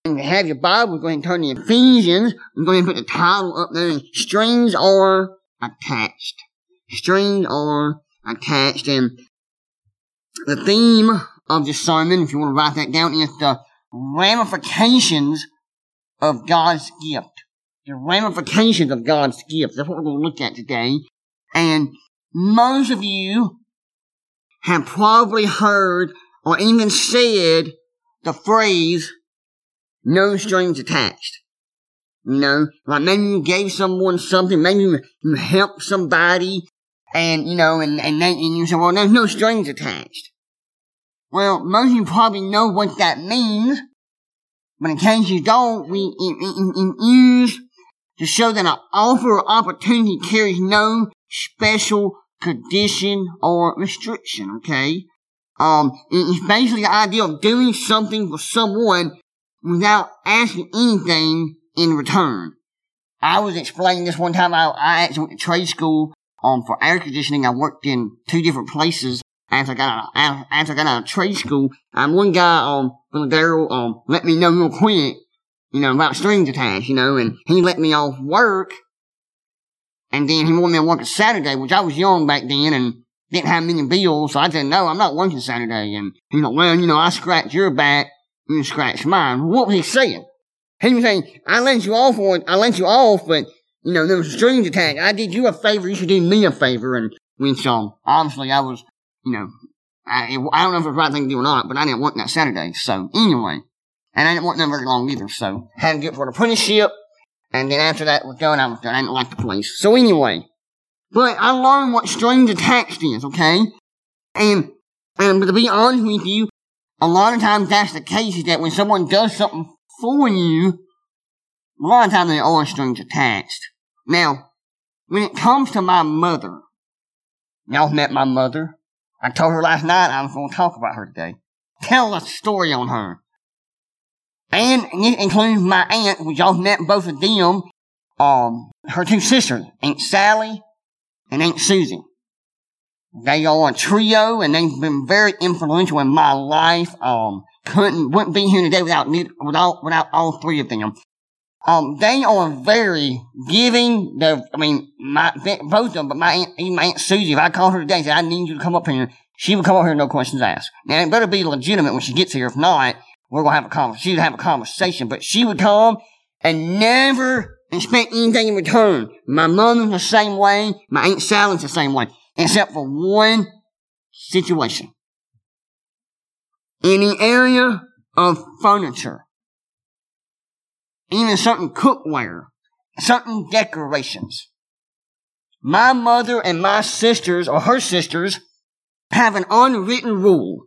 And if you have your Bible, go ahead and turn to Ephesians. I'm going to put the title up there. Strings are attached. Strings are attached. And the theme of this sermon, if you want to write that down, is the ramifications of God's gift. The ramifications of God's gift. That's what we're going to look at today. And most of you have probably heard or even said the phrase, no strings attached. You know, like maybe you gave someone something, maybe you helped somebody, and, you know, and you say, well, there's no strings attached. Well, most of you probably know what that means, but in case you don't, we use to show that an offer or opportunity carries no special condition or restriction, okay? It's basically the idea of doing something for someone without asking anything in return. I was explaining this one time. I actually went to trade school, for air conditioning. I worked in 2 different places after I got out of trade school. One guy, Brother Darrell, let me know real quick, you know, about strings attached, you know, and he let me off work, and then he wanted me to work a Saturday, which I was young back then and didn't have many bills, so I said, no, I'm not working Saturday. And he's like, well, you know, I scratched your back, you scratched mine. What was he saying? He was saying, I let you off, but, you know, there was strings attached. I did you a favor, you should do me a favor. And which, obviously I was, you know, I don't know if it was the right thing to do or not, but I didn't work that Saturday. So, anyway. And I didn't work there very long either, so had to get for an apprenticeship, and then after that was done, I was done. I didn't like the place. So anyway, but I learned what strings attached is, okay? And to be honest with you, a lot of times that's the case, is that when someone does something for you, a lot of times there are strings attached. Now, when it comes to my mother, y'all met my mother. I told her last night I was going to talk about her today. Tell a story on her. And it includes my aunt, which y'all met both of them, her 2 sisters, Aunt Sally and Aunt Susie. They are a trio, and they've been very influential in my life. Wouldn't be here today without all 3 of them. They are very giving. Both of them, but even my Aunt Susie, if I called her today and said, I need you to come up here, she would come up here, no questions asked. Now, it better be legitimate when she gets here. If not, we're going to have a conversation. She would have a conversation, but she would come and never expect anything in return. My mother's the same way. My Aunt Sally's the same way. Except for one situation. In the area of furniture, even certain cookware, certain decorations, my mother and my sisters, or her sisters, have an unwritten rule.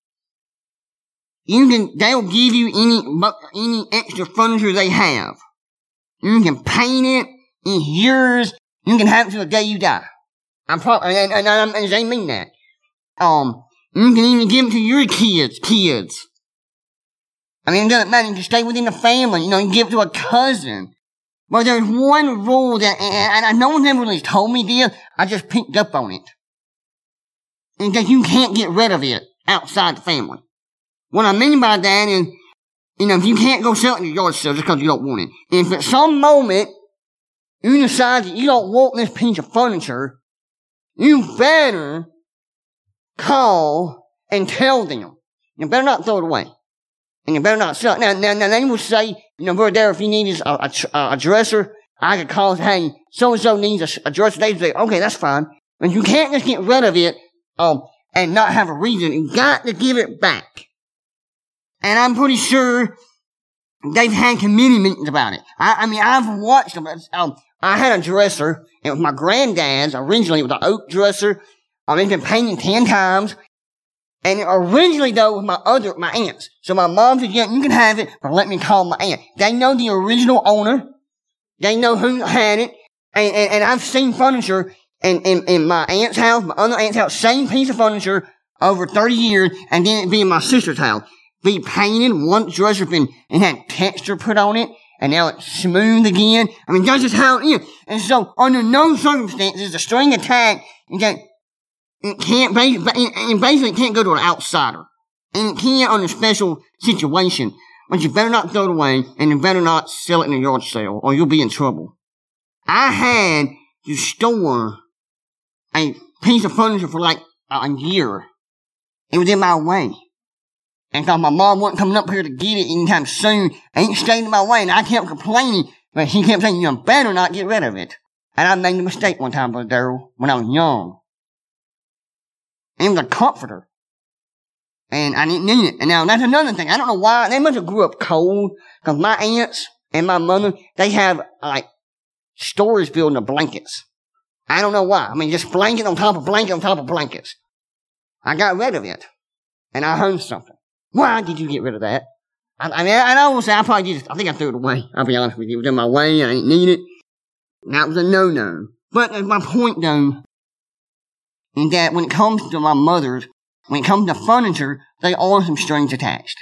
They'll give you any extra furniture they have. You can paint it. It's yours. You can have it till the day you die. And they mean that. You can even give it to your kids. I mean, it doesn't matter. You can stay within the family. You know, you can give it to a cousin. But there's one rule that, and no one's ever really told me this. I just picked up on it. And that you can't get rid of it outside the family. What I mean by that is, you know, if you can't go sell it in your yard sale just because you don't want it. If at some moment you decide that you don't want this piece of furniture, you better call and tell them. You better not throw it away. And you better not sell it. Now they will say, you know, Brother Darrell, if you need a dresser, I could call and say, hey, so-and-so needs a dresser. They say, okay, that's fine. But you can't just get rid of it, and not have a reason. You got to give it back. And I'm pretty sure they've had committee meetings about it. I mean, I've watched them. I had a dresser. It was my granddad's. Originally, it was an oak dresser. It's been painted 10 times. And originally, though, it was my aunt's. So my mom said, yeah, you can have it, but let me call my aunt. They know the original owner. They know who had it. And I've seen furniture in my aunt's house, my other aunt's house, same piece of furniture over 30 years, and then it be in my sister's house. Be painted, one dresser and had texture put on it, and now it's smooth again. I mean, that's just how it is. And so, under no circumstances, the string attack, it basically can't go to an outsider. And it can't on a special situation. but you better not throw it away, and you better not sell it in a yard sale, or you'll be in trouble. I had to store a piece of furniture for like a year. It was in my way. And so my mom wasn't coming up here to get it anytime soon. It ain't staying in my way, and I kept complaining, but she kept saying, you better not get rid of it. And I made a mistake one time, Brother Darrell, when I was young. It was a comforter. And I didn't need it. And now that's another thing. I don't know why. They must have grew up cold. Because my aunts and my mother, they have like storage building of blankets. I don't know why. I mean, just blanket on top of blanket on top of blankets. I got rid of it. And I heard something. Why did you get rid of that? I mean, I will say I probably just, I think I threw it away. I'll be honest with you. It was in my way. I didn't need it. And that was a no-no. But my point, though, is that when it comes to my mother's, when it comes to furniture, there are some strings attached.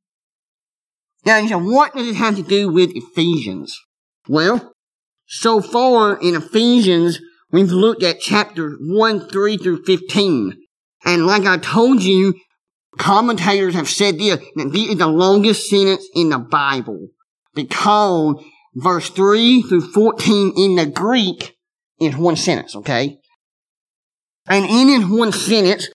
Now, you say, what does it have to do with Ephesians? Well, so far in Ephesians, we've looked at chapter 1, 3 through 15. And like I told you, commentators have said this, that this is the longest sentence in the Bible. Because verse 3 through 14 in the Greek is one sentence, okay? And in this one sentence,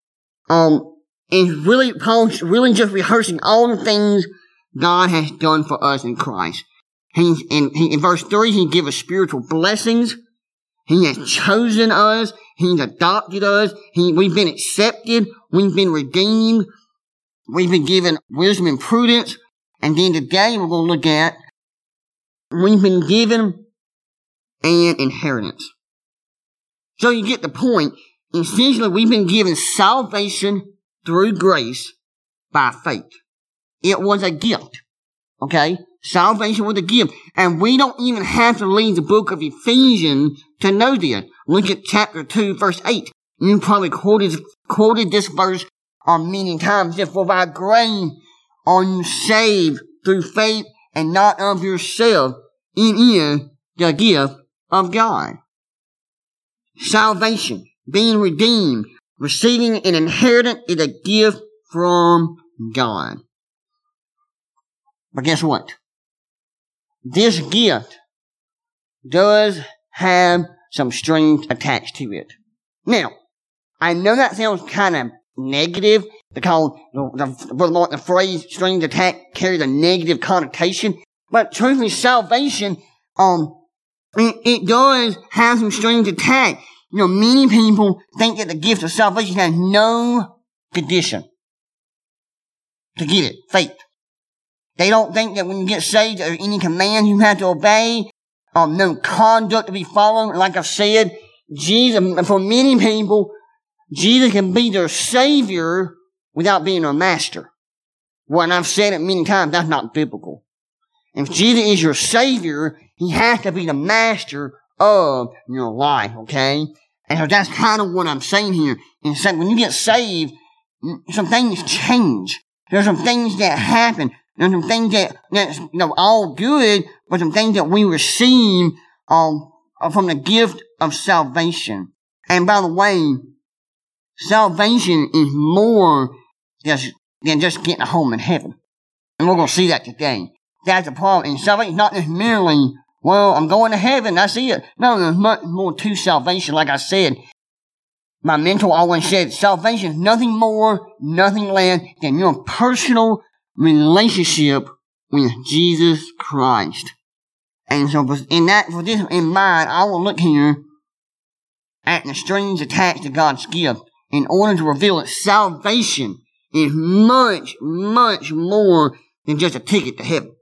is really, Paul's really just rehearsing all the things God has done for us in Christ. In verse 3, he gives us spiritual blessings. He has chosen us. He's adopted us. We've been accepted. We've been redeemed. We've been given wisdom and prudence. And then today we're going to look at, we've been given an inheritance. So you get the point. Essentially, we've been given salvation through grace by faith. It was a gift. Okay? Salvation was a gift. And we don't even have to read the book of Ephesians to know this. Look at chapter 2, verse 8. You probably quoted this verse many times. Just for by grace are you saved through faith and not of yourself. It is the gift of God. Salvation, being redeemed, receiving an inheritance is a gift from God. But guess what? This gift does have some strings attached to it. Now, I know that sounds kind of negative because the phrase strings attached carries a negative connotation. But truthfully, salvation, it does have some strings attached. You know, many people think that the gift of salvation has no condition to get it, faith. They don't think that when you get saved, there are any commands you have to obey, no conduct to be followed. Like I've said, Jesus, for many people, Jesus can be their Savior without being their Master. Well, and I've said it many times, that's not biblical. If Jesus is your Savior, He has to be the Master of your life, okay? And so that's kind of what I'm saying here. In fact, when you get saved, some things change. There's some things that happen. There's some things that's all good, but some things that we receive from the gift of salvation. And by the way, salvation is more than just getting a home in heaven. And we're going to see that today. That's the problem. And salvation is not just merely, well, I'm going to heaven, that's it. No, there's much more to salvation. Like I said, my mentor always said, salvation is nothing more, nothing less than your personal relationship with Jesus Christ. And so, with this in mind, I will look here at the strings attached to God's gift in order to reveal that salvation is much, much more than just a ticket to heaven.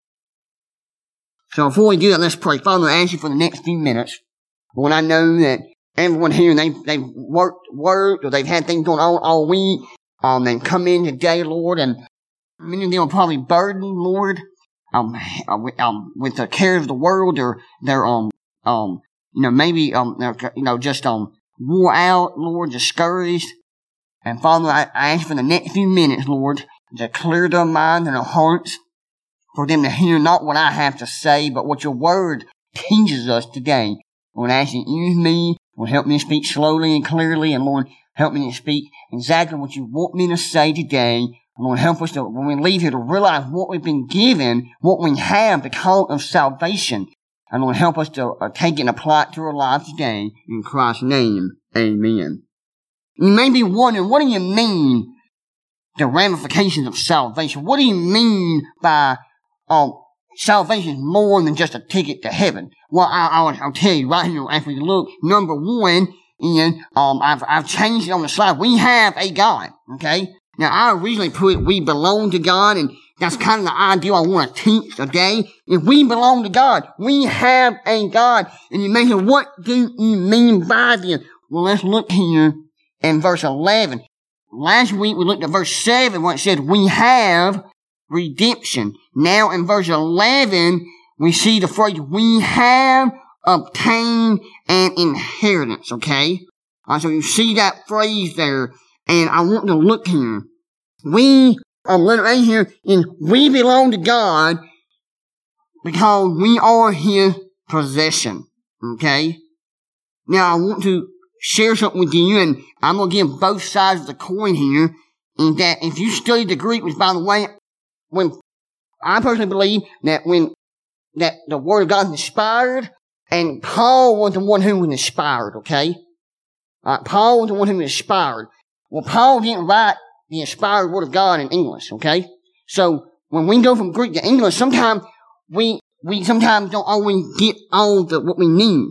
So before we do that, let's pray. Father, I ask you for the next few minutes. When I know that everyone here, they've worked, or they've had things going on all week, and come in today, Lord, and many of them are probably burdened, Lord, with the cares of the world, or they're, maybe, just, wore out, Lord, discouraged. And Father, I ask for the next few minutes, Lord, to clear their minds and their hearts, for them to hear not what I have to say, but what your word teaches us today. Lord, I ask you to use me, Lord, help me to speak slowly and clearly, and Lord, help me to speak exactly what you want me to say today. Lord, help us to, when we leave here, to realize what we've been given, what we have because of salvation. And Lord, help us to take it and apply it to our lives today. In Christ's name, amen. You may be wondering, what do you mean, the ramifications of salvation? What do you mean by salvation is more than just a ticket to heaven? Well, I'll tell you right here as we look. Number one, and I've changed it on the slide. We have a God, okay? Now, I originally put we belong to God, and that's kind of the idea I want to teach today. If we belong to God, we have a God. And you may say, what do you mean by this? Well, let's look here in verse 11. Last week we looked at verse 7 where it said we have redemption. Now in verse 11 we see the phrase we have obtained an inheritance, okay? So you see that phrase there, and I want to look here. We are right here, and we belong to God because we are His possession, okay? Now I want to share something with you, and I'm going to give both sides of the coin here, and that if you study the Greek, which by the way, when I personally believe that the Word of God is inspired, and Paul was the one who was inspired, okay? Paul was the one who was inspired. Well, Paul didn't write the inspired Word of God in English, okay? So, when we go from Greek to English, sometimes we sometimes don't always get all what we need.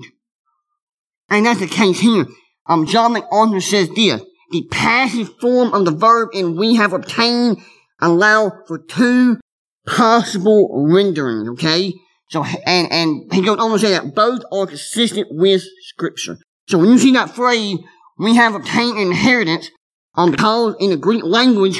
And that's the case here. John MacArthur says this: the passive form of the verb in we have obtained allow for two possible renderings, okay? So, and he goes on to say that both are consistent with Scripture. So when you see that phrase, we have obtained an inheritance, because in the Greek language,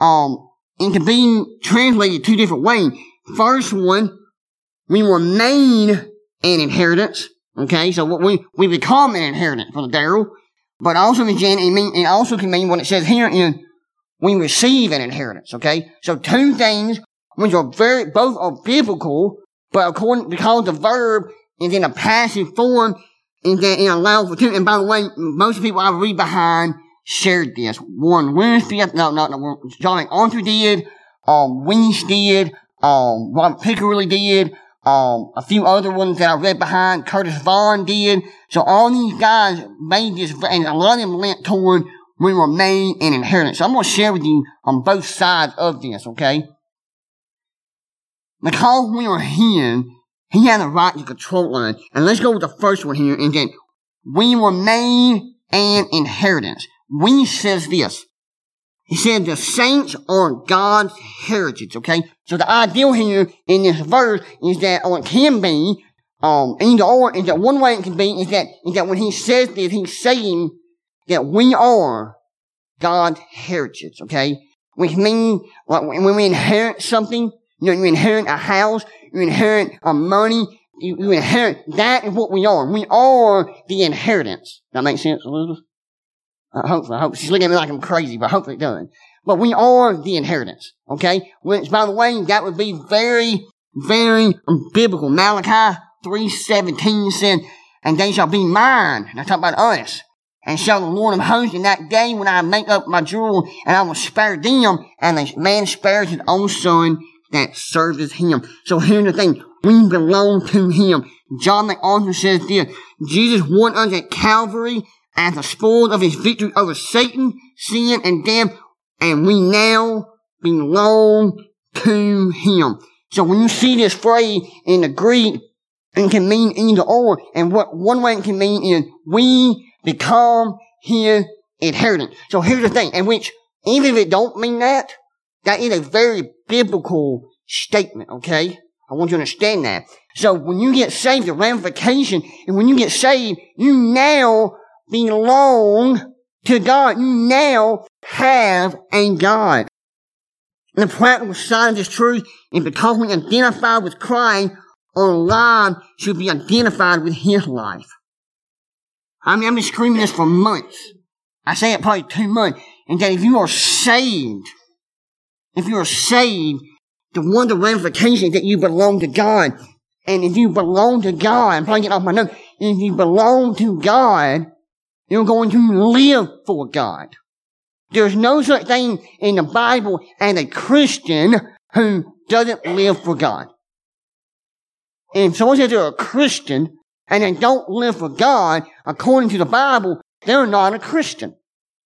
it can be translated two different ways. First one, we were made an inheritance, okay? So what we become an inheritance for the Darrell. But also it also can mean what it says here in we receive an inheritance, okay? So two things which are both are biblical, but because the verb is in a passive form, and that it allows for two. And by the way, most people I read behind shared this. Warren Wiersbe, John MacArthur did, Weiss did, Robert Pickerly did, a few other ones that I read behind, Curtis Vaughan did. So all these guys made this, and a lot of them leant toward we were made an inheritance. So I'm going to share with you on both sides of this, okay? Because we are here, He had the right to control us. And let's go with the first one here, and then we were made an inheritance. We says this. He said the saints are God's heritage, okay? So the ideal here in this verse is that, or it can be, either or, is that one way it can be is that when he says this, he's saying that we are God's heritage, okay? Which means, like, when we inherit something, you inherit a house, you inherit money, you inherit, that is what we are. We are the inheritance. That makes sense, Elizabeth? Hopefully, I hope. She's looking at me like I'm crazy, but hopefully it does. But we are the inheritance, okay? Which, by the way, that would be very, very biblical. Malachi 3:17 said, and they shall be mine. And I talk about us. And shall the Lord of hosts in that day when I make up my jewel, and I will spare them, and the man spares his own son that serves him. So here's the thing. We belong to Him. John MacArthur says this: Jesus won us at Calvary as the spoil of His victory over Satan, sin, and death, and we now belong to Him. So when you see this phrase in the Greek, it can mean either or, and what one way it can mean is we become His inheritance. So here's the thing, in which even if it don't mean that is a very biblical statement, okay? I want you to understand that. So when you get saved, the ramification, and when you get saved, you now belong to God. You now have a God. And the practical side of this truth is because we identify with Christ, our life should be identified with His life. I mean, I've been screaming this for months. I say it probably 2 months. And that if you are saved, the one of the ramifications that you belong to God. And if you belong to God, I'm probably getting off my notes, if you belong to God, you're going to live for God. There's no such thing in the Bible as a Christian who doesn't live for God. And if someone says they're a Christian and they don't live for God, according to the Bible, they're not a Christian.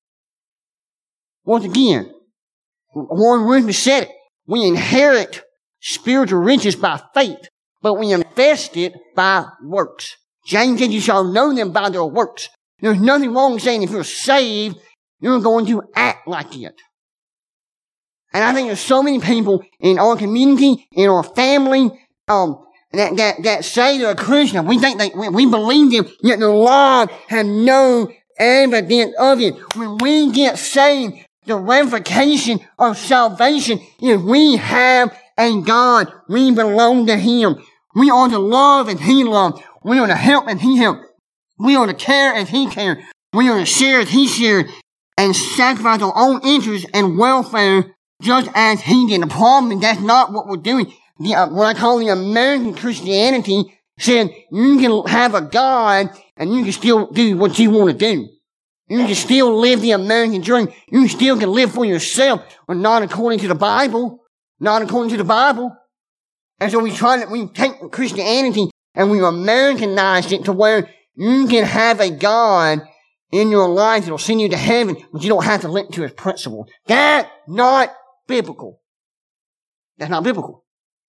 Once again, Warren Wiersbe said it. We inherit spiritual riches by faith, but we invest it by works. James said you shall know them by their works. There's nothing wrong with saying if you're saved, you're going to act like it. And I think there's so many people in our community, in our family, that say they're a Christian. We think we believe them, yet their lives have no evidence of it. When we get saved, the ramification of salvation is we have a God. We belong to Him. We are to love as He loved. We are to help as He helped. We are to care as He cared. We are to share as He shared. And sacrifice our own interests and welfare just as He did. The problem is that's not what we're doing. What I call the American Christianity said you can have a God and you can still do what you want to do. You can still live the American dream. You still can live for yourself, but not according to the Bible. Not according to the Bible. And so we take Christianity and we Americanize it to where you can have a God in your life that'll send you to heaven, but you don't have to listen to His principle. That's not biblical. That's not biblical.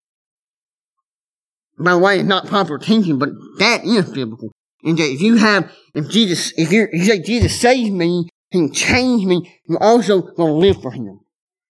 By the way, it's not popular teaching, but that is biblical. And that if you say Jesus saved me, He changed me, you're also going to live for Him.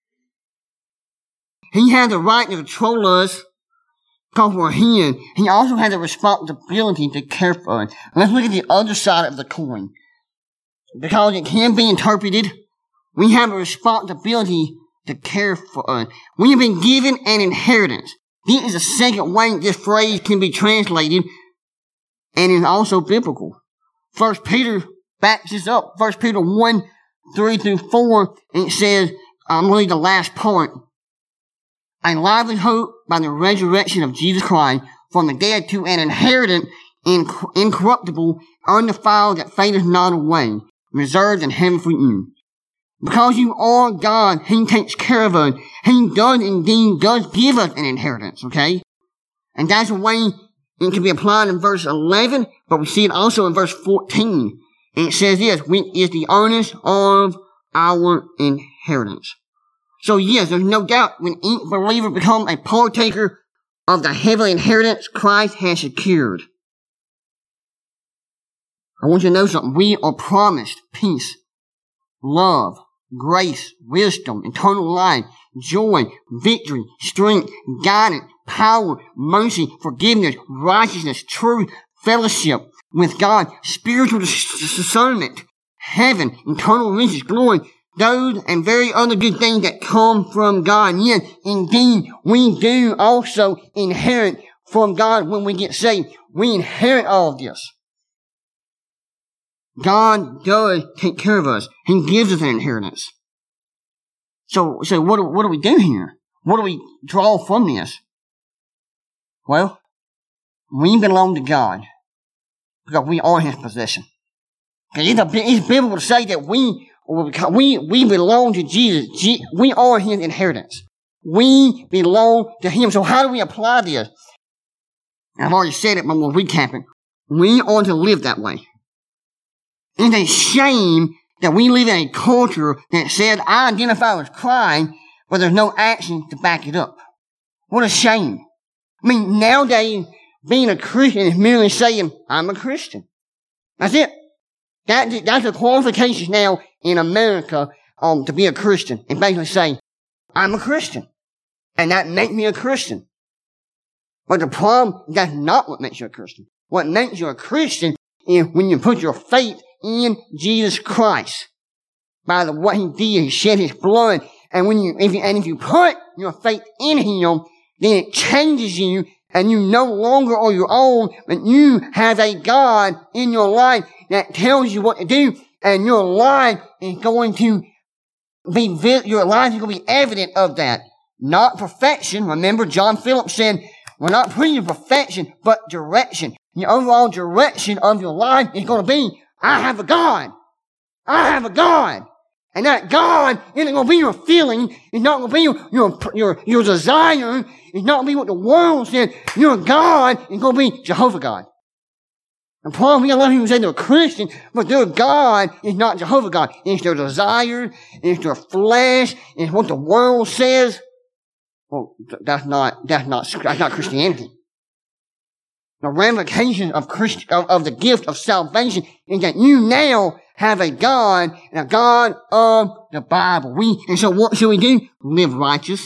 He has the right to control us because we're His. He also has the responsibility to care for us. Let's look at the other side of the coin. Because it can be interpreted, we have a responsibility to care for us. We have been given an inheritance. This is the second way this phrase can be translated, and is also biblical. 1 Peter backs this up. 1 Peter 1, 3 through 4, and it says, I'm going to read the last part. A lively hope by the resurrection of Jesus Christ from the dead to an inheritance incorruptible, undefiled, that fadeth not away, reserved in heaven for you. Because you are God, He takes care of us. He does give us an inheritance, okay? And that's the way it can be applied in verse 11, but we see it also in verse 14. And it says this, which is the earnest of our inheritance. So yes, there's no doubt when each believer becomes a partaker of the heavenly inheritance Christ has secured. I want you to know something. We are promised peace, love, grace, wisdom, eternal life, joy, victory, strength, guidance, power, mercy, forgiveness, righteousness, truth, fellowship with God, spiritual discernment, heaven, eternal riches, glory, those and very other good things that come from God. Yes, indeed, we do also inherit from God when we get saved. We inherit all of this. God does take care of us. He gives us an inheritance. So what do we do here? What do we draw from this? Well, we belong to God because we are His possession. It's biblical to say that we belong to Jesus. We are His inheritance. We belong to Him. So how do we apply this? I've already said it, but I'm going to recap it. We are to live that way. It's a shame that we live in a culture that said, I identify as Christ, but there's no action to back it up. What a shame. I mean, nowadays, being a Christian is merely saying, I'm a Christian. That's it. That's the qualifications now in America to be a Christian. And basically say, I'm a Christian. And that makes me a Christian. But the problem, that's not what makes you a Christian. What makes you a Christian is when you put your faith in Jesus Christ. By what He did, He shed His blood. And if you put your faith in Him, then it changes you, and you no longer are your own, but you have a God in your life that tells you what to do, and your life is going to be evident of that. Not perfection. Remember, John Phillips said, we're not putting you perfection, but direction. The overall direction of your life is going to be, I have a God. I have a God. And that God isn't going to be your feeling. It's not going to be your desire. It's not going to be what the world says. Your God is going to be Jehovah God. The problem, we got a lot of people say they're Christian, but their God is not Jehovah God. It's their desire, it's their flesh, it's what the world says. Well, that's not Christianity. The ramification of the gift of salvation is that you now have a God, and a God of the Bible. And so what should we do? Live righteous.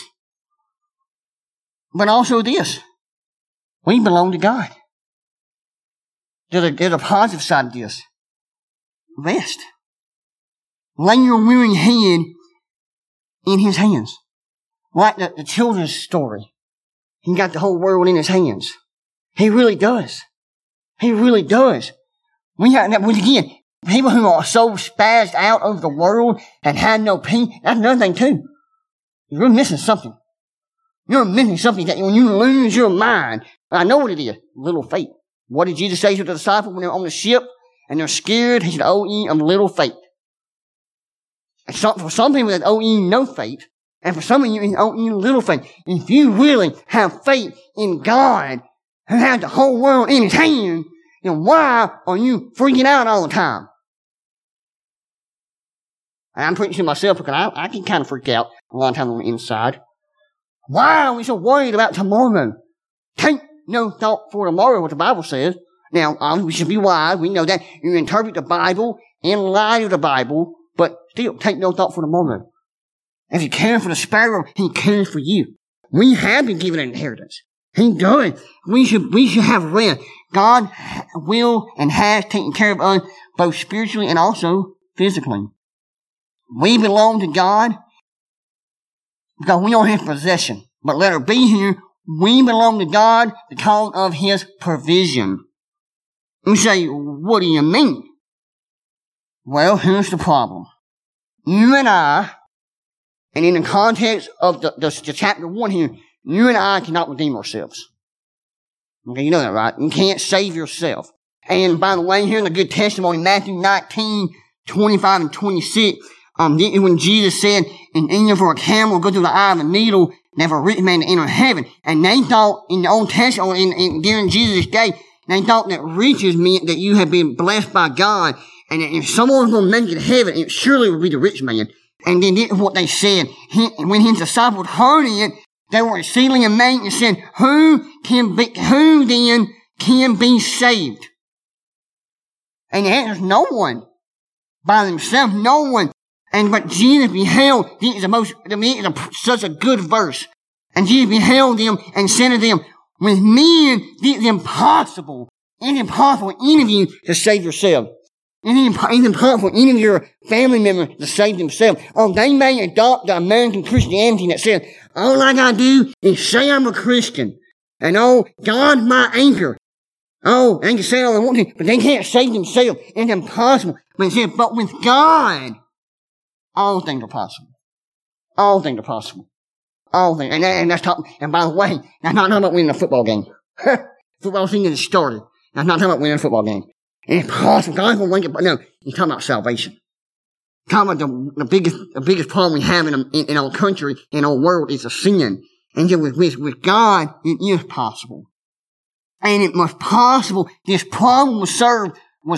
But also this. We belong to God. There's a positive side of this. Rest. Lay your weary head in His hands. Like the children's story. He got the whole world in His hands. He really does. He really does. Again, people who are so spazzed out over the world and had no peace, that's another thing too. You're missing something. You're missing something that when you lose your mind, I know what it is, little faith. What did Jesus say to the disciples when they were on the ship and they're scared? He said, "Oh, ye of little faith." And for some people, that's "Oh, ye no faith." And for some of you, it's "Oh, ye little faith." If you really have faith in God, who has the whole world in His hand, then why are you freaking out all the time? And I'm preaching to myself because I can kind of freak out a lot of times on the inside. Why are we so worried about tomorrow? Take no thought for tomorrow, what the Bible says. Now, we should be wise. We know that. You interpret the Bible in light of the Bible, but still, take no thought for tomorrow. If you care for the sparrow, He cares for you. We have been given an inheritance. He does. We should have rest. God will and has taken care of us both spiritually and also physically. We belong to God because we are His possession. But let her be here. We belong to God because of His provision. You say, what do you mean? Well, here's the problem. You and I, and in the context of the chapter 1 here, you and I cannot redeem ourselves. Okay, you know that, right? You can't save yourself. And by the way, here in the good testimony, Matthew 19, 25 and 26, when Jesus said, "And even for a camel go through the eye of a needle, and for a rich man to enter heaven." And they thought in the Old Testament, during Jesus' day, they thought that riches meant that you had been blessed by God, and that if someone was going to make it to heaven, it surely would be the rich man. And then this is what they said. When His disciples heard it, they were exceedingly amazed and said, Who then can be saved? And the answer is no one. By themselves, no one. But Jesus beheld, this is such a good verse. And Jesus beheld them and said to them, with men, it is impossible. It's impossible for any of you to save yourself. It's impossible for any of your family members to save themselves. They may adopt the American Christianity that says, all I gotta do is say I'm a Christian. And God's my anchor. They can say all they want to, but they can't save themselves. It's impossible. But it says, but with God, all things are possible. All things are possible. All things. And that's talking, and by the way, that's not talking about winning a football game. Football season is started. That's not talking about winning a football game. It's possible. God's going to wake up. No, he's talking about salvation. Talking about the biggest problem we have in our country, in our world, is a sin. And yet with God, it is possible. And it was possible. This problem was solved,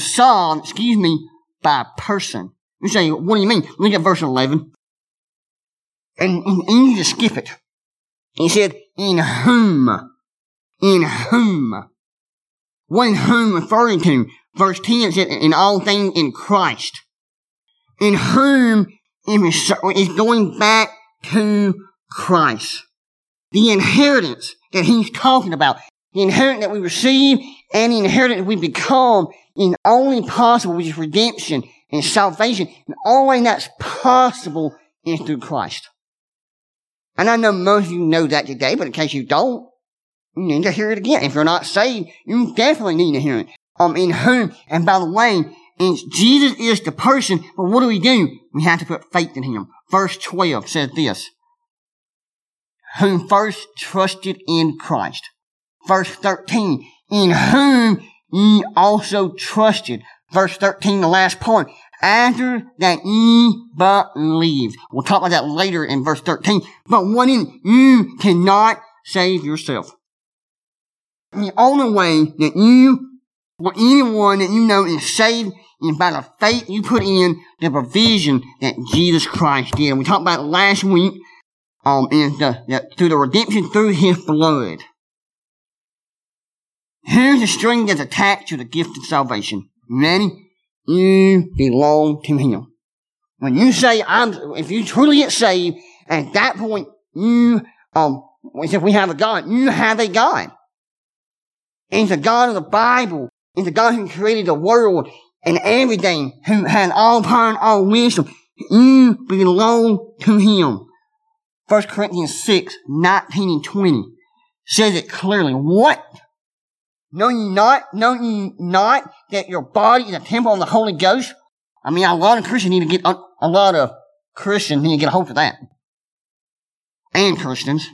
by a person. You say, what do you mean? Look at verse 11. And you need to skip it. He said, in whom. What in whom referring to? Verse 10 said, in all things in Christ. In whom is going back to Christ. The inheritance that he's talking about. The inheritance that we receive and the inheritance that we become is only possible with redemption and salvation. And only that's possible is through Christ. And I know most of you know that today, but in case you don't, you need to hear it again. If you're not saved, you definitely need to hear it. In whom, and by the way, Jesus is the person, but what do? We have to put faith in Him. Verse 12 says this. Whom first trusted in Christ. Verse 13, in whom ye also trusted. Verse 13, the last part, after that ye believed. We'll talk about that later in verse 13. But what in you cannot save yourself. The only way that you, or anyone that you know is saved is by the faith you put in the provision that Jesus Christ did. We talked about it last week, through the redemption through His blood. Here's the string that's attached to the gift of salvation. Ready? You belong to Him. When you say, if you truly get saved, at that point, if we have a God, you have a God. It's the God of the Bible. It's the God who created the world and everything, who had all power and all wisdom. You belong to Him. 1 Corinthians 6, 19 and 20 says it clearly. What? Know ye not that your body is a temple of the Holy Ghost? I mean, a lot of Christians need to get a hold of that. And Christians.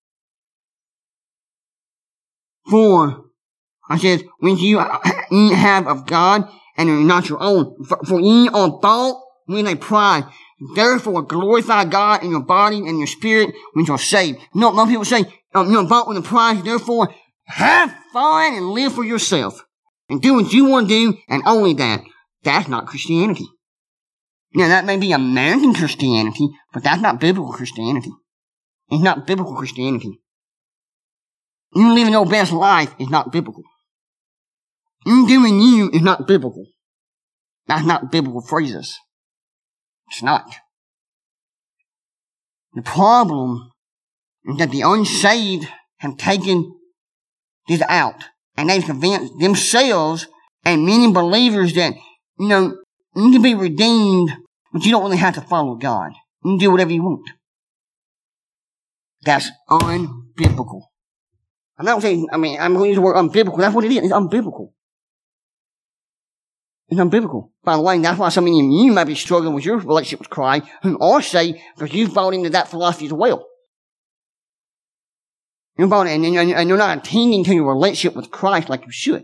For, I says, which ye have of God, and are not your own. For ye are bought with a price. Therefore, glorify God in your body and your spirit when you are saved. You know, most people say, you're bought with a price, therefore, have fun and live for yourself. And do what you want to do, and only that. That's not Christianity. Now, that may be American Christianity, but that's not biblical Christianity. It's not biblical Christianity. You living your best life is not biblical. You doing you is not biblical. That's not biblical phrases. It's not. The problem is that the unsaved have taken this out, and they've convinced themselves and many believers that, you can be redeemed, but you don't really have to follow God. You can do whatever you want. That's unbiblical. I'm not saying, I'm going to use the word unbiblical. That's what it is. It's unbiblical. It's unbiblical. By the way, that's why so many of you might be struggling with your relationship with Christ, who are saved, because you've bought into that philosophy as well. You're bought in, and you're not attending to your relationship with Christ like you should.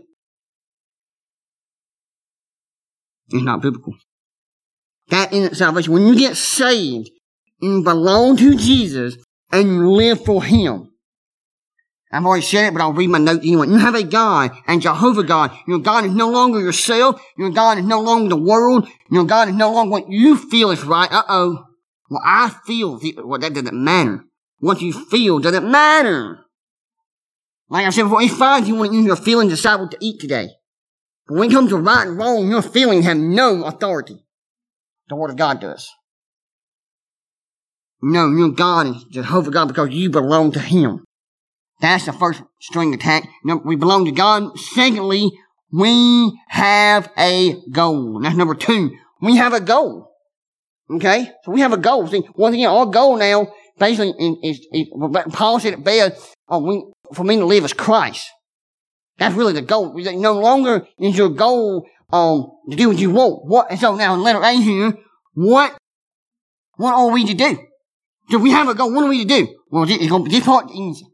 It's not biblical. That isn't salvation. When you get saved, you belong to Jesus, and you live for Him. I've already said it, but I'll read my note anyway. You have a God, and Jehovah God. Your God is no longer yourself. Your God is no longer the world. Your God is no longer what you feel is right. Well, I feel, well, that doesn't matter. What you feel doesn't matter. Like I said before, it's fine if you want to use your feelings to decide what to eat today. But when it comes to right and wrong, your feelings have no authority. The Word of God does. No, your God is Jehovah God because you belong to Him. That's the first string attack. We belong to God. Secondly, we have a goal. That's number 2. We have a goal. Okay? So we have a goal. See, once again, our goal now, basically, is Paul said it best, for me to live as Christ. That's really the goal. No longer is your goal, to do what you want. And so now in letter A here, what are we to do? So if we have a goal, what are we to do? Well, this part is easy.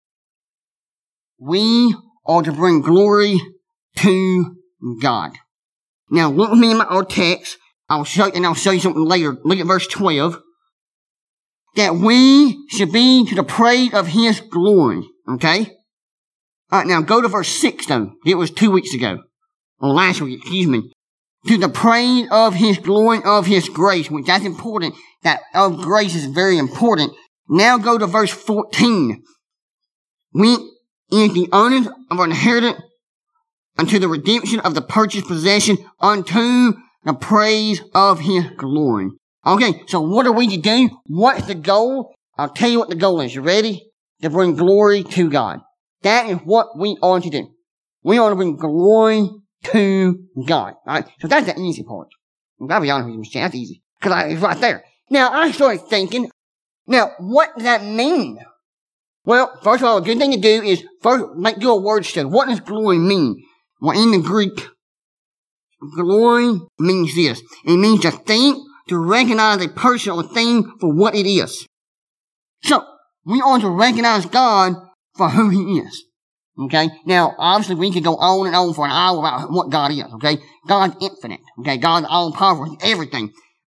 We are to bring glory to God. Now, look with me in our text. I'll show you something later. Look at verse 12. That we should be to the praise of His glory. Okay? Alright, now go to verse 6 though. It was 2 weeks ago. Or last week, excuse me. To the praise of His glory, of His grace, which that's important. That of grace is very important. Now go to verse 14. We is the owners of our inheritance unto the redemption of the purchased possession unto the praise of His glory. Okay, so what are we to do? What's the goal? I'll tell you what the goal is. You ready? To bring glory to God. That is what we are to do. We are to bring glory to God. Alright, so that's the easy part. I've got to be honest with you, that's easy. Because it's right there. Now, I started thinking, now, what does that mean? Well, first of all, a good thing to do is first do a word study. What does glory mean? Well, in the Greek, glory means this. It means to think, to recognize a person or thing for what it is. So, we are to recognize God for who He is. Okay? Now, obviously, we could go on and on for an hour about what God is, okay? God's infinite, okay? God's all-powerful, everything.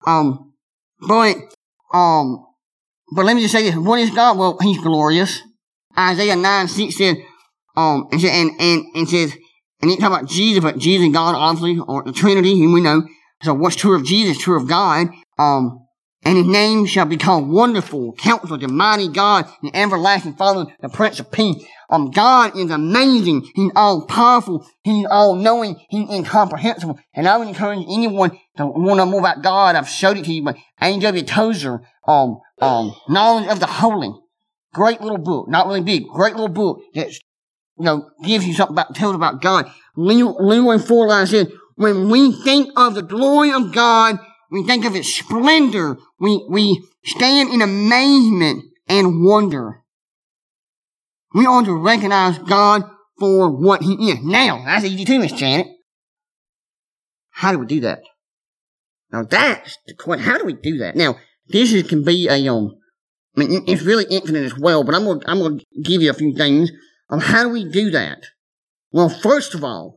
But let me just say this. What is God? Well, He's glorious. Isaiah 9:6 said, and says, and it talk about Jesus, but Jesus and God, obviously, or the Trinity, and we know. So what's true of Jesus, true of God. And His name shall be called Wonderful, Counselor, the Mighty God, the Everlasting Father, the Prince of Peace. God is amazing. He's all-powerful. He's all-knowing. He's incomprehensible. And I would encourage anyone to want to know more about God. I've showed it to you, but A.W. Tozer, Knowledge of the Holy. Great little book. Not really big. Great little book that, gives you something tells about God. Leroy Forline said, when we think of the glory of God, we think of its splendor. We stand in amazement and wonder. We ought to recognize God for what He is. Now, that's easy too, Miss Janet. How do we do that? Now, that's the question. How do we do that? Now, can be it's really infinite as well, but I'm going to give you a few things on how do we do that. Well, first of all,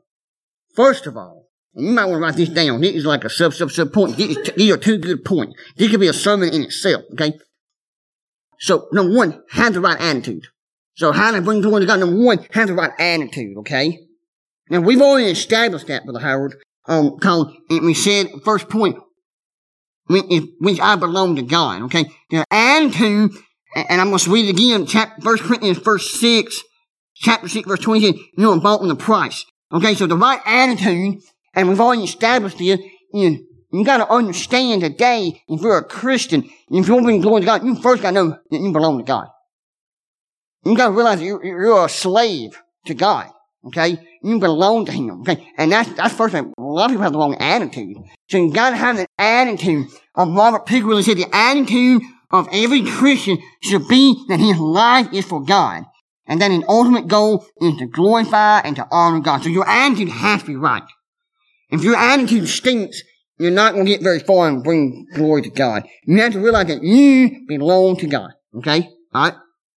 and you might want to write this down. This is like a sub point. These are two good points. This could be a sermon in itself, okay? So, number one, have the right attitude. So, how to bring glory to God? Number one, have the right attitude, okay? Now, we've already established that, Brother Howard. We said, first point, which I belong to God, okay? The attitude, and I'm going to read it again, 1 Corinthians chapter 6, verse 20, I'm bought with a price. Okay, so the right attitude, and we've already established this, you got to understand today, if you're a Christian, if you're bringing glory to God, you first got to know that you belong to God. You got to realize that you're a slave to God. Okay? You belong to Him. Okay? And that's first thing. A lot of people have the wrong attitude. So you got to have the attitude of Robert Pickering said the attitude of every Christian should be that his life is for God. And that his ultimate goal is to glorify and to honor God. So your attitude has to be right. If your attitude stinks, you're not going to get very far and bring glory to God. You have to realize that you belong to God. Okay? Alright?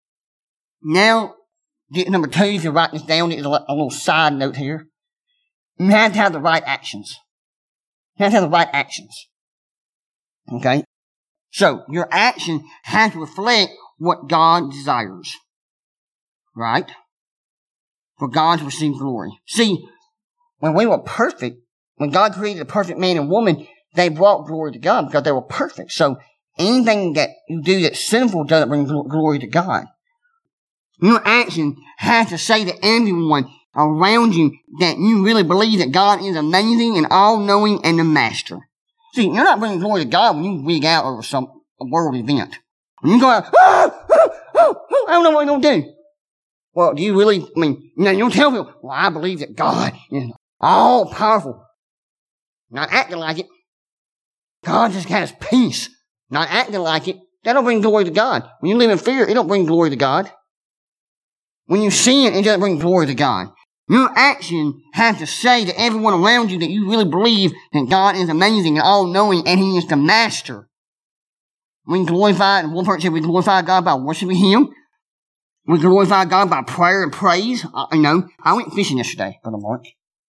Now, number two, if you write this down, there's a little side note here. You have to have the right actions. You have to have the right actions. Okay? So, your action has to reflect what God desires. Right? For God to receive glory. See, when we were perfect, when God created a perfect man and woman, they brought glory to God because they were perfect. So, anything that you do that's sinful doesn't bring glory to God. Your action has to say to everyone around you that you really believe that God is amazing and all-knowing and the master. See, you're not bringing glory to God when you wig out over a world event. When you go out, I don't know what you're going to do. Well, do you really, you don't tell people, well, I believe that God is all-powerful. Not acting like it. God just has peace. Not acting like it. That don't bring glory to God. When you live in fear, it don't bring glory to God. When you sin, it doesn't bring glory to God. Your action has to say to everyone around you that you really believe that God is amazing and all-knowing and He is the master. We glorify, one person said we glorify God by worshiping Him. We glorify God by prayer and praise. I went fishing yesterday, Brother Mark.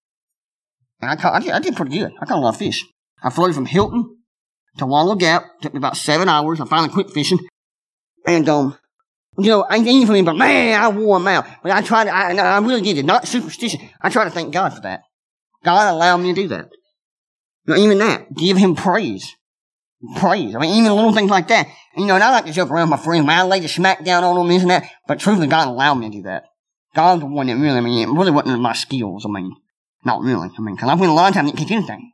And I did pretty good. I caught a lot of fish. I floated from Hilton to Wallow Gap. Took me about 7 hours. I finally quit fishing. And, I ain't easy for me, but man, I wore them out. But I really did it. Not superstition. I try to thank God for that. God allowed me to do that. Even that. Give Him praise. Praise. Even little things like that. And I like to joke around with my friends. I lay the smack down on them, this and that. But truthfully, God allowed me to do that. God's the one that really, it really wasn't my skills. Not really. Because I went a lot of times and didn't catch anything.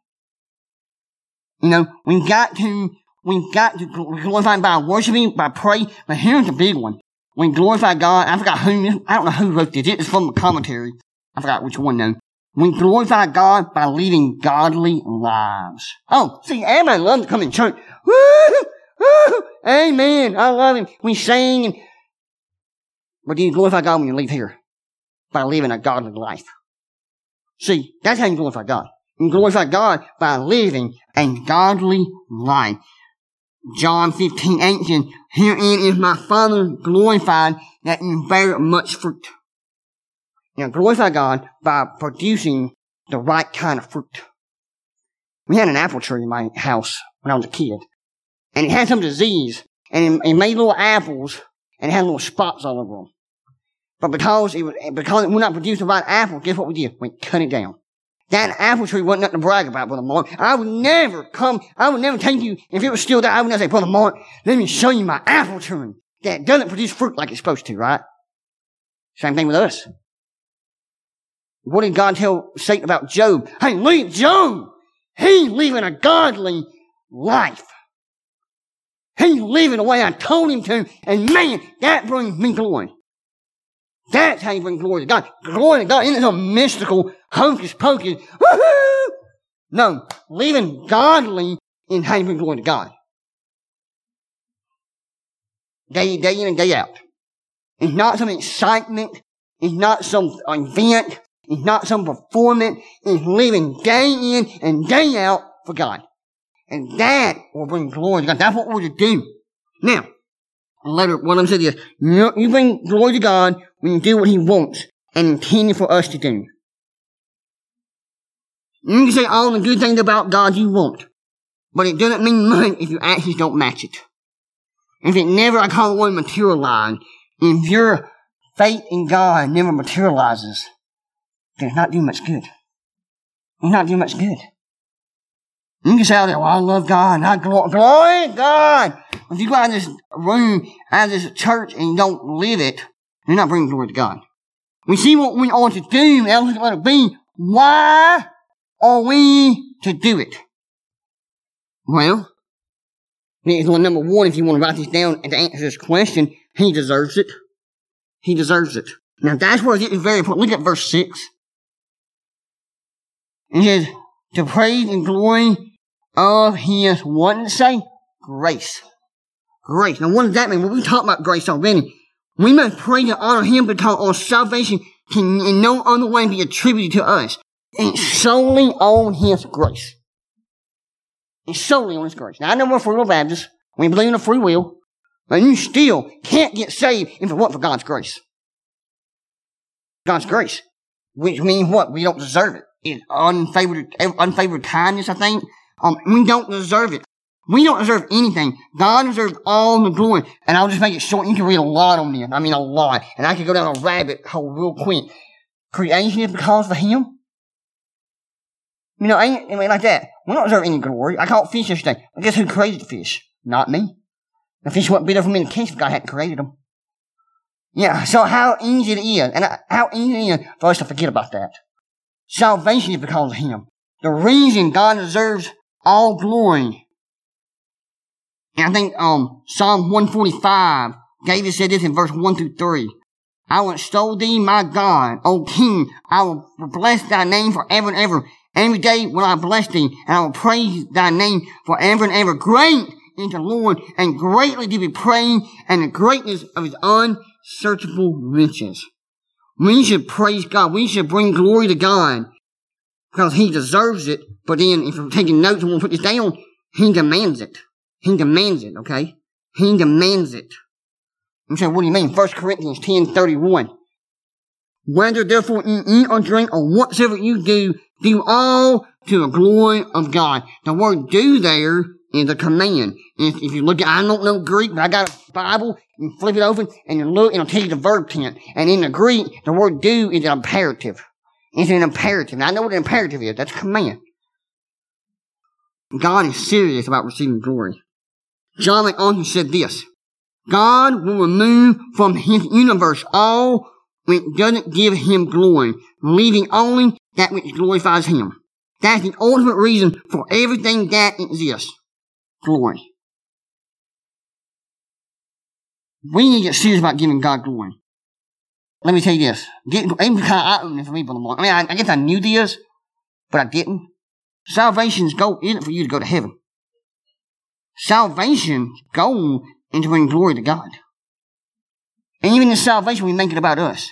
We've got to glorify Him by worshiping, by praying. But here's the big one. We glorify God. I don't know who wrote this. It's from the commentary. I forgot which one though. We glorify God by leading godly lives. Oh, see, everybody loves to come in church. Woo! Woo! Amen. I love Him. We sing. But do you glorify God when you leave here? By living a godly life. See, that's how you glorify God. You glorify God by living a godly life. John 15:18, herein is my Father glorified, that you bear much fruit. Glorify God by producing the right kind of fruit. We had an apple tree in my house when I was a kid, and it had some disease, and it made little apples, and it had little spots all over them. But because it would not produce the right apple, guess what we did? We cut it down. That apple tree wasn't nothing to brag about, Brother Mark. I would never take you, if it was still there, I would never say, Brother Mark, let me show you my apple tree that doesn't produce fruit like it's supposed to, right? Same thing with us. What did God tell Satan about Job? Hey, look at Job. He's living a godly life. He's living the way I told him to, and man, that brings me glory. That's how you bring glory to God. Glory to God isn't some mystical hocus pocus. Woohoo! No, living godly in how you bring glory to God. Day in and day out. It's not some excitement. It's not some event. It's not some performance. It's living day in and day out for God. And that will bring glory to God. That's what we're to do. Now, later, what I'm saying is, you bring glory to God when you do what He wants and intended for us to do. You can say all the good things about God you want, but it doesn't mean much if your actions don't match it. If it never, I call the word materialize, if your faith in God never materializes, then it's not doing much good. It's not doing much good. You can say all that, well, I love God, and I glory to God. If you go out of this room, out of this church, and you don't live it, you're not bringing glory to God. We see what we are to do, and what it be. Why are we to do it? Well, number one, if you want to write this down and to answer this question, He deserves it. He deserves it. Now that's where it is very important. Look at verse 6. It says, to praise and glory of His, what did it say? Grace. Grace. Now what does that mean? Well, we talked about grace already. We must praise and honor Him because our salvation can in no other way be attributed to us. It's solely on His grace. It's solely on His grace. Now I know we're Free Will Baptists. We believe in a free will. But you still can't get saved if it wasn't for God's grace. God's grace. Which means what? We don't deserve it. It's unfavored kindness, I think. We don't deserve it. We don't deserve anything. God deserves all the glory. And I'll just make it short. You can read a lot on this. I mean, a lot. And I could go down a rabbit hole real quick. Creation is because of Him. Ain't like that. We don't deserve any glory. I caught fish yesterday. But guess who created the fish? Not me. The fish wouldn't be there for me in the case if God hadn't created them. Yeah, so how easy it is, and how easy it is for us to forget about that. Salvation is because of Him. The reason God deserves all glory. And I think Psalm 145, David said this in verse 1 through 3. I will extol Thee, my God, O King. I will bless Thy name forever and ever. Every day will I bless Thee, and I will praise Thy name forever and ever. Great is the Lord, and greatly to be praised, and the greatness of His unsearchable riches. We should praise God. We should bring glory to God, because He deserves it. But then, if we're taking notes and we'll put this down, He demands it. He demands it, okay? He demands it. You say, what do you mean? 1 Corinthians 10:31. Whether therefore you eat or drink or whatsoever you do, do all to the glory of God. The word do there is a command. If you look at, I don't know Greek, but I got a Bible, you flip it open, and you look, and it'll tell you the verb tense. And in the Greek, the word do is an imperative. It's an imperative. Now, I know what an imperative is. That's a command. God is serious about receiving glory. John MacArthur said this, God will remove from His universe all which doesn't give Him glory, leaving only that which glorifies Him. That's the ultimate reason for everything that exists. Glory. We need to get serious about giving God glory. Let me tell you this. Even kind of eye-opening for me, Brother Mark. I guess I knew this, but I didn't. Salvation's goal isn't for you to go to heaven. Salvation's goal is to bring glory to God. And even in salvation, we make it about us.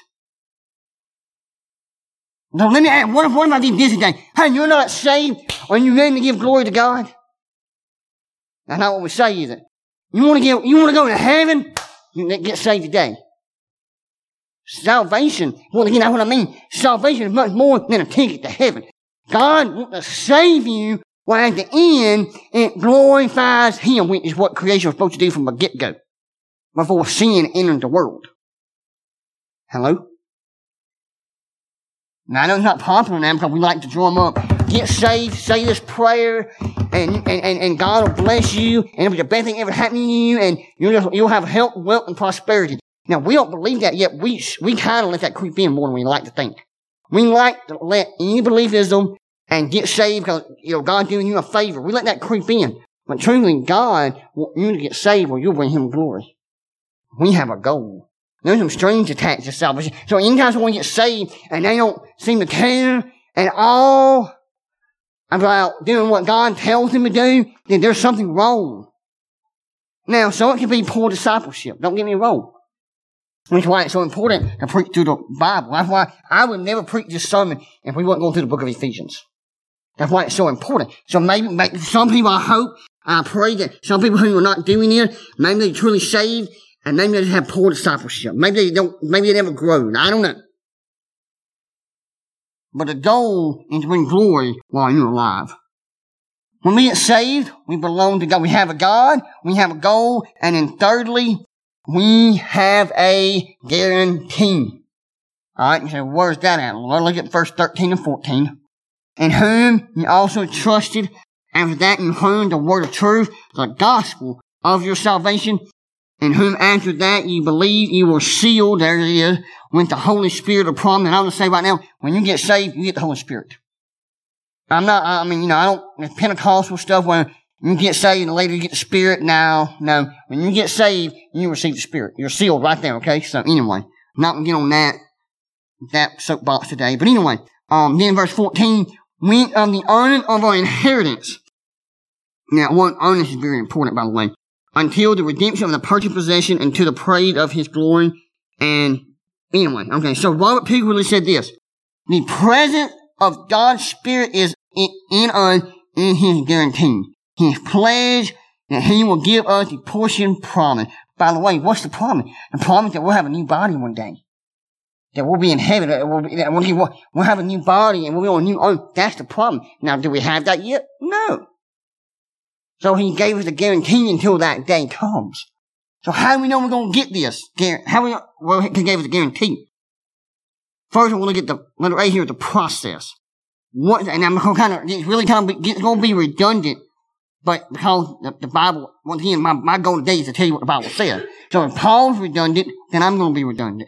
Now, let me ask, what if I did this today? Hey, you're not saved? Are you ready to give glory to God? That's not what we say, is it? You want to go to heaven? You get saved today. Salvation, well, again, that's what I mean. Salvation is much more than a ticket to heaven. God wants to save you, while at the end, it glorifies Him, which is what creation was supposed to do from the get-go, before sin entered the world. Hello? Now, I know it's not popular now because we like to drum up. Get saved, say this prayer, and God will bless you, and it'll be the best thing ever happening to you, and you'll have health, wealth, and prosperity. Now, we don't believe that yet. We kind of let that creep in more than we like to think. We like to let any beliefism and get saved because, God's doing you a favor. We let that creep in. But truly, God wants you to get saved or you'll bring Him glory. We have a goal. There's some strings attached to salvation. So anytime someone gets saved and they don't seem to care at all about doing what God tells them to do, then there's something wrong. Now, so it can be poor discipleship. Don't get me wrong. That's why it's so important to preach through the Bible. That's why I would never preach this sermon if we weren't going through the book of Ephesians. That's why it's so important. So maybe some people, I hope, I pray that some people who are not doing it, maybe they're truly saved, and maybe they just have poor discipleship. Maybe they never grow. I don't know. But the goal is to bring glory while you're alive. When we get saved, we belong to God. We have a God, we have a goal, and then thirdly, we have a guarantee. Alright, so where's that at? Well, look at verse 13 and 14. In whom you also trusted, after that you heard the word of truth, the gospel of your salvation, in whom after that you believe you were sealed, there it is, with the Holy Spirit of promise. And I'm going to say right now, when you get saved, you get the Holy Spirit. I don't, Pentecostal stuff where you get saved and later you get the Spirit. No. When you get saved, you receive the Spirit. You're sealed right there, okay? So anyway, I'm not going to get on that soapbox today. But anyway, then verse 14, went of the earning of our inheritance. Now, one earnings is very important, by the way. Until the redemption of the purchased possession and to the praise of His glory. And anyway, okay, so Robert Pickering said this. The presence of God's Spirit is in us in His guarantee. His pledge that He will give us the portion promise. By the way, what's the promise? The promise that we'll have a new body one day. That we'll be in heaven. We'll have a new body and we'll be on a new earth. That's the promise. Now, do we have that yet? No. So He gave us a guarantee until that day comes. So how do we know we're going to get this? He gave us a guarantee. First, we're going to get the letter A here, the process. And I'm it's going to be redundant. But because the Bible, once again, my goal today is to tell you what the Bible says. So if Paul's redundant, then I'm going to be redundant.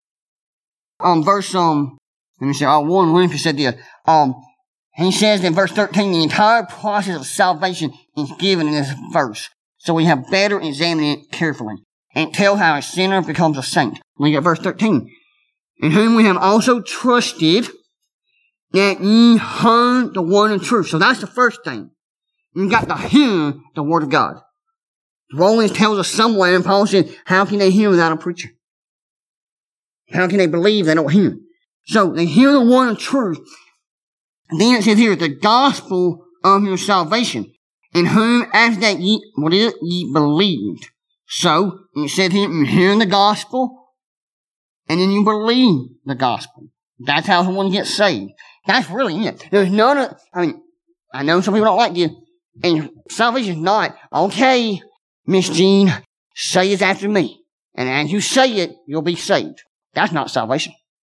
Warren Winfrey said this. He says in verse 13, the entire process of salvation is given in this verse. So we have better examine it carefully and tell how a sinner becomes a saint. Look at verse 13. In whom we have also trusted that ye heard the word of truth. So that's the first thing. You got to hear the word of God. Romans tells us somewhere, and Paul said, how can they hear without a preacher? How can they believe they don't hear? So they hear the word of truth. And then it says here, the gospel of your salvation, in whom after that ye believed. So, it said here, you hear the gospel, and then you believe the gospel. That's how someone gets saved. That's really it. There's I know some people don't like this, and salvation is not, okay, Miss Jean, say it after me. And as you say it, you'll be saved. That's not salvation.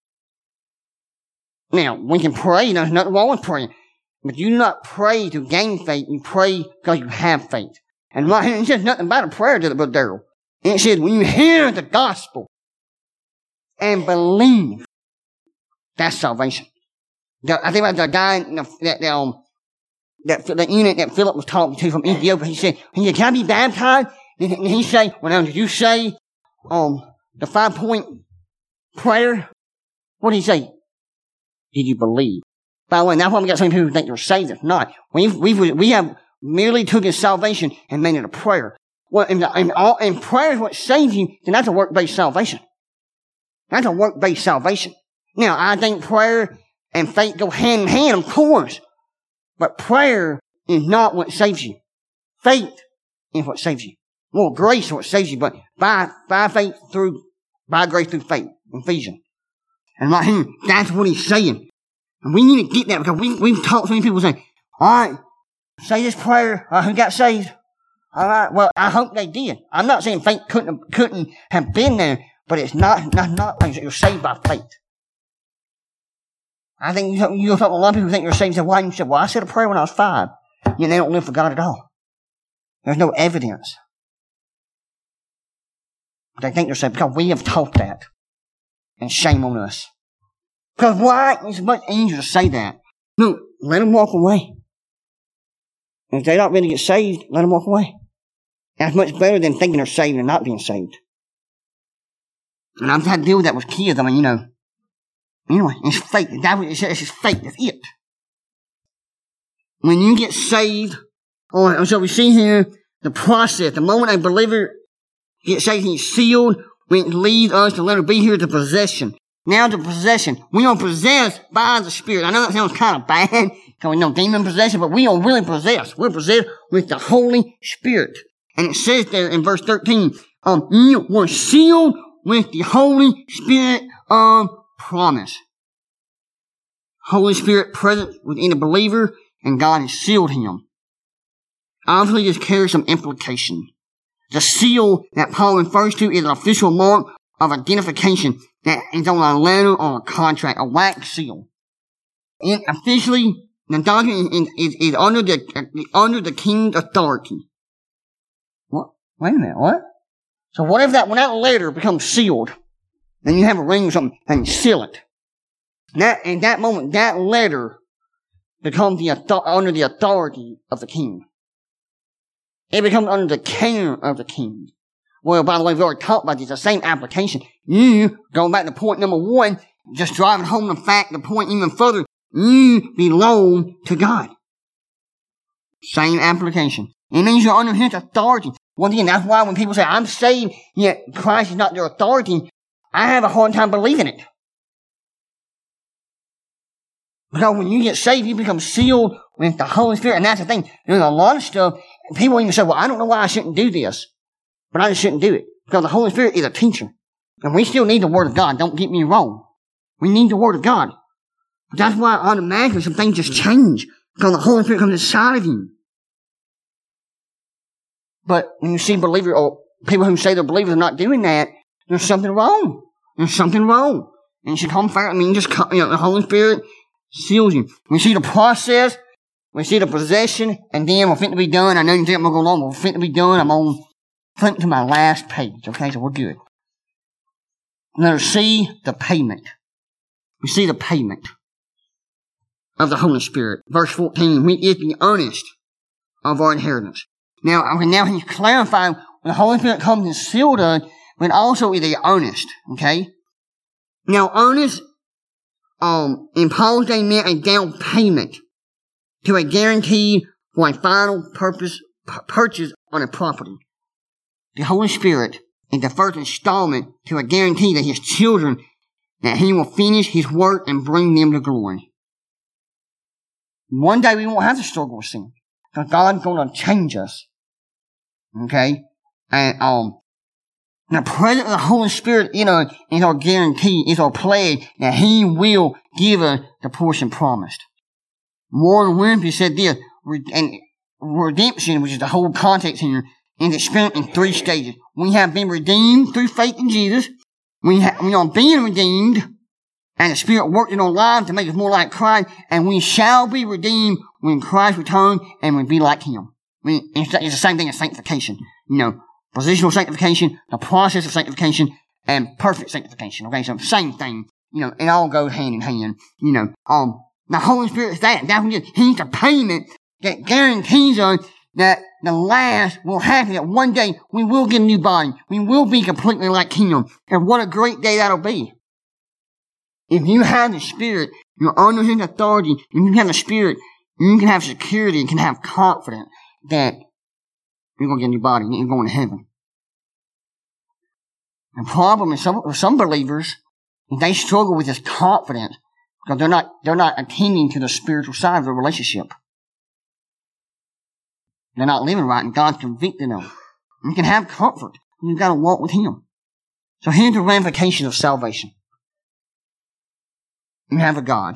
Now, we can pray. There's nothing wrong with praying. But you do not pray to gain faith. You pray because you have faith. And it says nothing about a prayer to the book Daryl. It says when you hear the gospel and believe, that's salvation. I think about the guy that eunuch that Philip was talking to from Ethiopia. He said, can I be baptized? And he said, well, did you say the 5-point prayer? What did he say? Did you believe? By the way, that's why we got some people who think they're saved. If not, we have merely taken salvation and made it a prayer. Well, and prayer is what saves you, then that's a work-based salvation. That's a work-based salvation. Now, I think prayer and faith go hand in hand, of course. But prayer is not what saves you. Faith is what saves you. Well, grace is what saves you, but by faith by grace through faith. Ephesians. And right here, that's what he's saying. And we need to get that because we've taught so many people saying, alright, say this prayer, who got saved? Alright, well, I hope they did. I'm not saying faith couldn't have been there, but it's not like you're saved by faith. I think you'll talk to a lot of people who think you're saved. Why? And you say, well, I said a prayer when I was 5. Yet they don't live for God at all. There's no evidence. They think they're saved because we have taught that. And shame on us. Because why? It's much easier to say that. No, let them walk away. If they're not ready to get saved, let them walk away. That's much better than thinking they're saved and not being saved. And I've had to deal with that with kids. I mean, anyway, it's fake. That's what it says. It's fake. That's it. When you get saved, alright, so we see here the process. The moment a believer gets saved, he's sealed, when it leads us to let it be here to possession. Now to possession. We are possessed by the Spirit. I know that sounds kind of bad, because we know demon possession, but we are really possessed. We're possessed with the Holy Spirit. And it says there in verse 13, you were sealed with the Holy Spirit of promise. Holy Spirit present within a believer, and God has sealed him. Obviously, this carries some implication. The seal that Paul refers to is an official mark of identification that is on a letter or a contract, a wax seal. And officially, the document is under the king's authority. What? Wait a minute, what? So what if when that letter becomes sealed, then you have a ring or something, and you seal it? In that moment, that letter becomes under the authority of the king. It becomes under the care of the king. Well, by the way, we've already talked about this, the same application. You, going back to point number 1, just driving home the point even further, you belong to God. Same application. It means you're under His authority. Once again, that's why when people say, I'm saved, yet Christ is not their authority, I have a hard time believing it. Because when you get saved, you become sealed with the Holy Spirit. And that's the thing. There's a lot of stuff. And people even say, well, I don't know why I shouldn't do this. But I just shouldn't do it. Because the Holy Spirit is a teacher. And we still need the Word of God. Don't get me wrong. We need the Word of God. But that's why automatically some things just change. Because the Holy Spirit comes inside of you. But when you see believers, or people who say they're believers are not doing that, there's something wrong. There's something wrong. And you should come fair. I mean, the Holy Spirit seals you. We see the process, we see the possession, and then we're fit to be done. I know you think I'm going to go long, but we're fit to be done. I'm on flip to my last page, okay? So we're good. Letter C, the payment. We see the payment of the Holy Spirit. Verse 14, we is the earnest of our inheritance. Now he's clarifying when the Holy Spirit comes and sealed us, but also is the earnest, okay? Now, earnest in Paul's day meant a down payment to a guarantee for a final purchase on a property. The Holy Spirit is the first installment to a guarantee that His children, that He will finish His work and bring them to glory. One day we won't have to struggle with sin, because God's going to change us. Okay? And the presence of the Holy Spirit in us is our guarantee, is our pledge that He will give us the portion promised. Warren Wiersbe said this, and redemption, which is the whole context here, is experienced in 3 stages. We have been redeemed through faith in Jesus. We are being redeemed, and the Spirit worked in our lives to make us more like Christ, and we shall be redeemed when Christ returns and we be like Him. It's the same thing as sanctification. Positional sanctification, the process of sanctification, and perfect sanctification. Okay, so same thing. It all goes hand in hand. The Holy Spirit is that. He's the payment that guarantees us that the last will happen, that one day we will get a new body. We will be completely like Him. And what a great day that'll be. If you have the Spirit, you're under His authority, if you have the Spirit, you can have security and can have confidence that you're going to get a new body and you're going to heaven. The problem is some believers, they struggle with this confidence because they're not attending to the spiritual side of the relationship. They're not living right, and God's convicting them. You can have comfort. You've got to walk with Him. So here's the ramification of salvation. you have a God.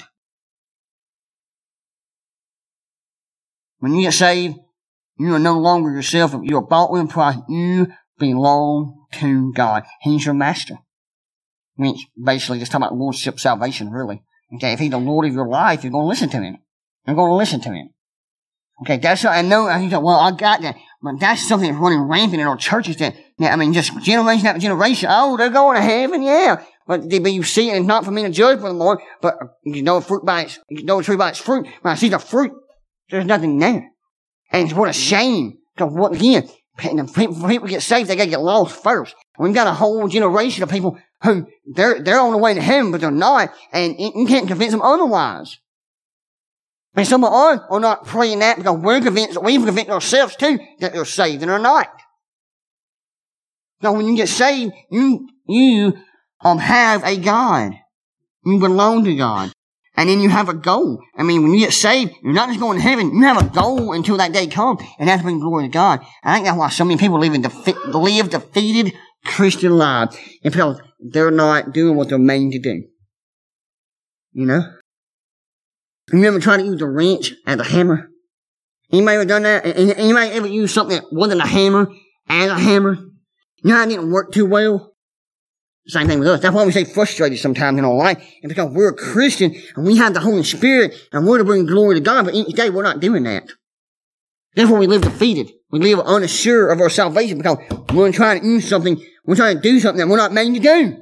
When you get saved, you are no longer yourself. You are bought with a price. You belong to God. He's your master. I mean, it's basically just talking about lordship salvation, really. Okay, if He's the Lord of your life, you're going to listen to Him. You're going to listen to Him. Okay, that's what I know. I think, well, I got that. But that's something that's running rampant in our churches just generation after generation. Oh, they're going to heaven, yeah. But you see it, it's not for me to judge, Brother Lord, but you know a tree by its fruit. When I see the fruit, there's nothing there. And what a shame. Because again, for people to get saved, they gotta get lost first. We've got a whole generation of people who, they're on the way to heaven, but they're not, and you can't convince them otherwise. And some are not praying that because we've convinced ourselves too that they're saved and they're not. Now when you get saved, you have a God. You belong to God. And then you have a goal. I mean, when you get saved, you're not just going to heaven. You have a goal until that day comes, and that's bring glory to God. I think that's why so many people live defeated Christian lives. And because they're not doing what they're made to do. You know? You ever try to use a wrench as a hammer? Anybody ever done that? Anybody ever use something that wasn't a hammer as a hammer? You know how it didn't work too well? Same thing with us. That's why we stay frustrated sometimes in our life. And because we're a Christian and we have the Holy Spirit and we're to bring glory to God, but each day we're not doing that. Therefore we live defeated. We live unsure of our salvation because we're trying to do something that we're not made to do.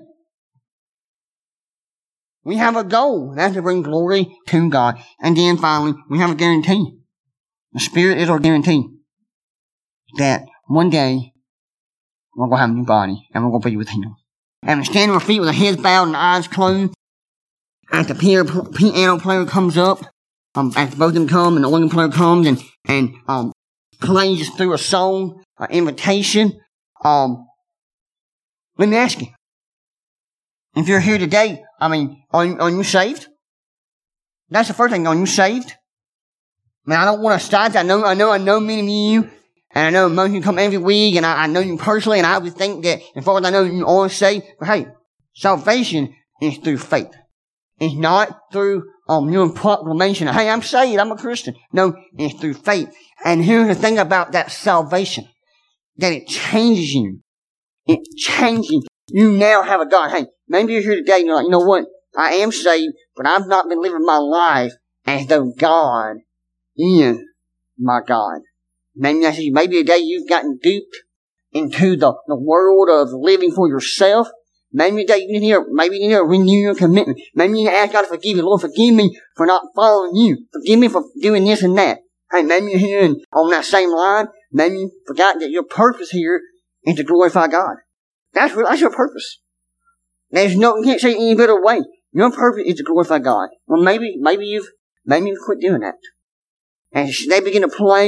We have a goal. That's to bring glory to God. And then finally, we have a guarantee. The Spirit is our guarantee that one day we're going to have a new body and we're going to be with Him. And we stand on our feet with our heads bowed and eyes closed. As the piano player comes up, after both of them come and the organ player comes and plays us through a song, an invitation, let me ask you. If you're here today, I mean, are you saved? That's the first thing. Are you saved? I mean, I don't want to start. I know many of you, and I know most of you come every week, and I know you personally, and I would think that, as far as I know, you are saved. But hey, salvation is through faith. It's not through your proclamation. Hey, I'm saved. I'm a Christian. No, it's through faith. And here's the thing about that salvation, that it changes you. It changes you. You now have a God. Hey, maybe you're here today and you're like, you know what? I am saved, but I've not been living my life as though God is my God. Maybe today you've gotten duped into the world of living for yourself. Maybe today you need to renew your commitment. Maybe you need to ask God to forgive you. Lord, forgive me for not following you. Forgive me for doing this and that. Hey, maybe you're here and on that same line. Maybe you forgot that your purpose here is to glorify God. That's your purpose. You can't say it any better way. Your purpose is to glorify God. Well, maybe you've quit doing that. And they begin to play,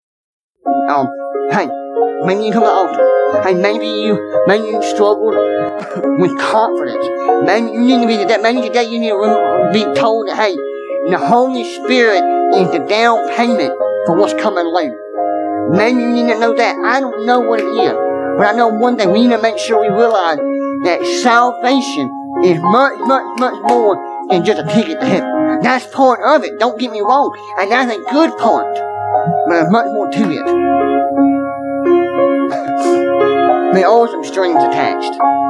hey, maybe you come to the altar. Hey, maybe you struggled with confidence. Maybe you need to be that. Maybe today you need to be told that, hey, the Holy Spirit is the down payment for what's coming later. Maybe you need to know that. I don't know what it is. But I know one thing, we need to make sure we realize that salvation is much, much, much more than just a ticket to heaven. That's part of it, don't get me wrong. And that's a good part. But there's much more to it. There are some strings attached.